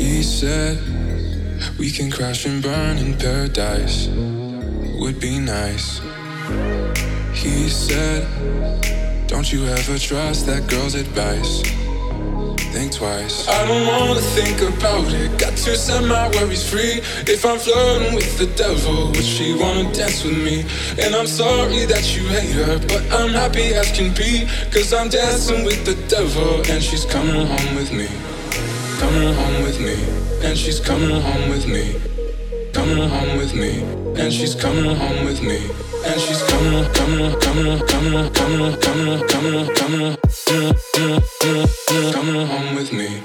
He said we can crash and burn in paradise, would be nice. He said, don't you ever trust that girl's advice, think twice. I don't wanna think about it, got to set my worries free. If I'm flirting with the devil, would she wanna dance with me? And I'm sorry that you hate her, but I'm happy as can be, cause I'm dancing with the devil, and she's coming home with me. Coming home with me, and she's coming home with me. Coming home with me, and she's coming home with me. And she's coming home with me.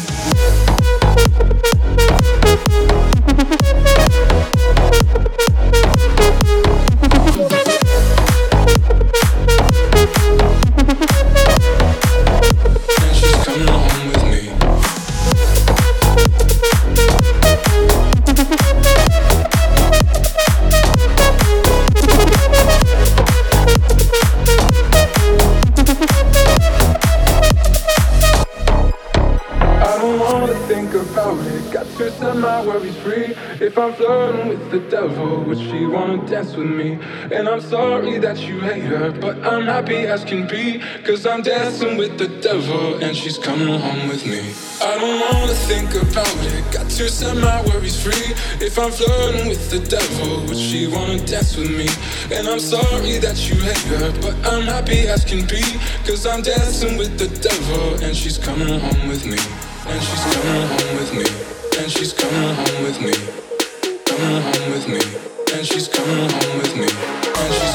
If I'm flirting with the devil, would she wanna dance with me? And I'm sorry that you hate her, but I'm happy as can be, cause I'm dancing with the devil, and she's coming home with me. I don't wanna think about it, got to set my worries free. If I'm flirting with the devil, would she wanna dance with me? And I'm sorry that you hate her, but I'm happy as can be, cause I'm dancing with the devil, and she's coming home with me. And she's coming home with me. And she's coming home with me. Coming home with me, and she's coming home with me, and she's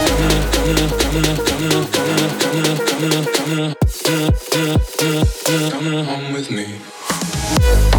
coming home with me.